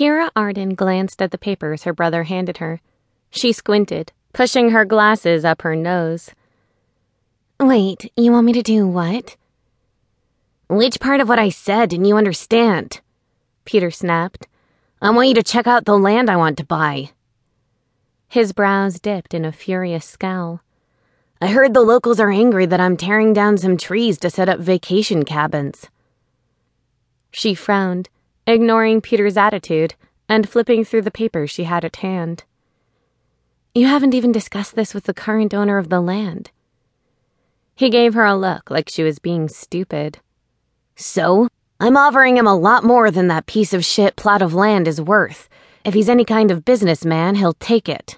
Kira Arden glanced at the papers her brother handed her. She squinted, pushing her glasses up her nose. Wait, you want me to do what? Which part of what I said didn't you understand? Peter snapped. I want you to check out the land I want to buy. His brows dipped in a furious scowl. I heard the locals are angry that I'm tearing down some trees to set up vacation cabins. She frowned, ignoring Peter's attitude and flipping through the papers she had at hand. You haven't even discussed this with the current owner of the land. He gave her a look like she was being stupid. So, I'm offering him a lot more than that piece of shit plot of land is worth. If he's any kind of businessman, he'll take it.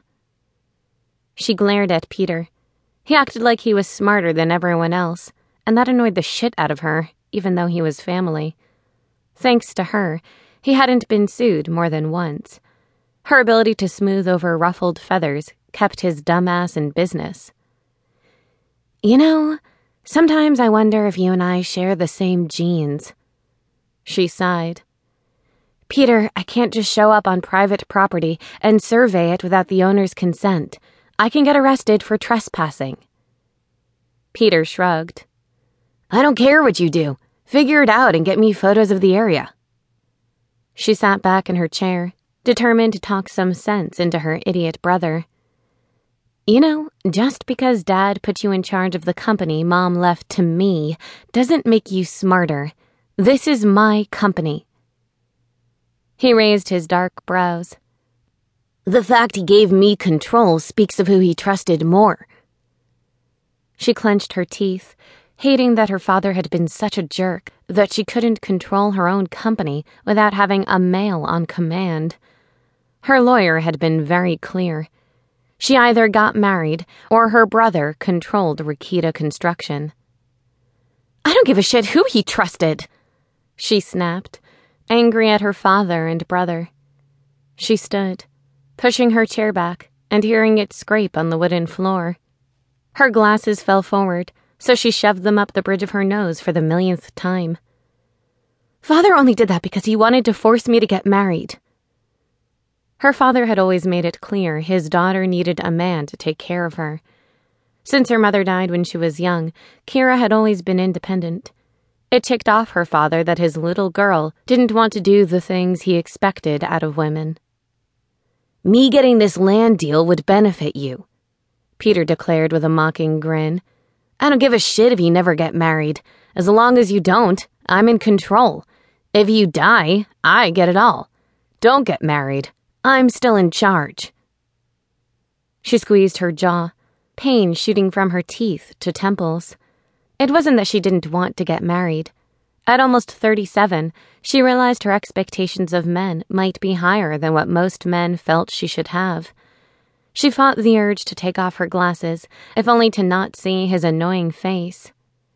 She glared at Peter. He acted like he was smarter than everyone else, and that annoyed the shit out of her, even though he was family. Thanks to her, he hadn't been sued more than once. Her ability to smooth over ruffled feathers kept his dumbass in business. You know, sometimes I wonder if you and I share the same genes. She sighed. Peter, I can't just show up on private property and survey it without the owner's consent. I can get arrested for trespassing. Peter shrugged. I don't care what you do. Figure it out and get me photos of the area. She sat back in her chair, determined to talk some sense into her idiot brother. You know, just because Dad put you in charge of the company Mom left to me doesn't make you smarter. This is my company. He raised his dark brows. The fact he gave me control speaks of who he trusted more. She clenched her teeth, hating that her father had been such a jerk that she couldn't control her own company without having a male on command. Her lawyer had been very clear. She either got married or her brother controlled Rakita Construction. I don't give a shit who he trusted, she snapped, angry at her father and brother. She stood, pushing her chair back and hearing it scrape on the wooden floor. Her glasses fell forward, so she shoved them up the bridge of her nose for the millionth time. Father only did that because he wanted to force me to get married. Her father had always made it clear his daughter needed a man to take care of her. Since her mother died when she was young, Kira had always been independent. It ticked off her father that his little girl didn't want to do the things he expected out of women. Me getting this land deal would benefit you, Peter declared with a mocking grin. I don't give a shit if you never get married. As long as you don't, I'm in control. If you die, I get it all. Don't get married. I'm still in charge. She squeezed her jaw, pain shooting from her teeth to temples. It wasn't that she didn't want to get married. At almost 37, she realized her expectations of men might be higher than what most men felt she should have. She fought the urge to take off her glasses, if only to not see his annoying face.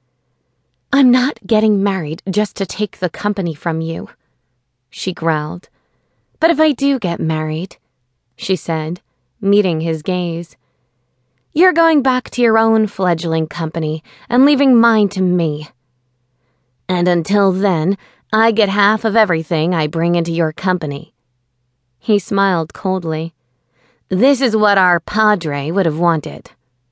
I'm not getting married just to take the company from you, she growled. But if I do get married, she said, meeting his gaze, you're going back to your own fledgling company and leaving mine to me. And until then, I get half of everything I bring into your company. He smiled coldly. This is what our padre would have wanted.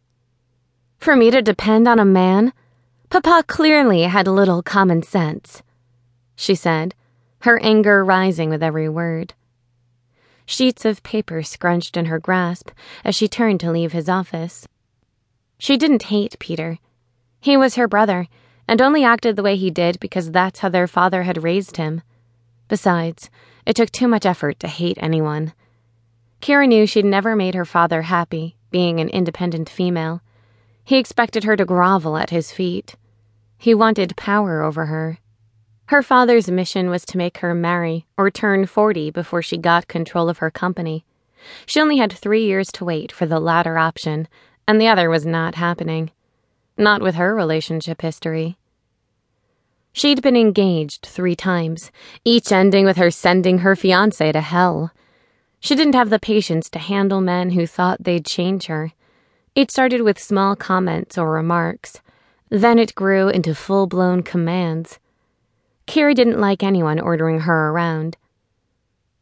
For me to depend on a man? Papa clearly had little common sense, she said, her anger rising with every word. Sheets of paper scrunched in her grasp as she turned to leave his office. She didn't hate Peter. He was her brother, and only acted the way he did because that's how their father had raised him. Besides, it took too much effort to hate anyone. Kira knew she'd never made her father happy, being an independent female. He expected her to grovel at his feet. He wanted power over her. Her father's mission was to make her marry or turn 40 before she got control of her company. She only had 3 years to wait for the latter option, and the other was not happening. Not with her relationship history. She'd been engaged 3 times, each ending with her sending her fiancé to hell. She didn't have the patience to handle men who thought they'd change her. It started with small comments or remarks. Then it grew into full-blown commands. Kira didn't like anyone ordering her around.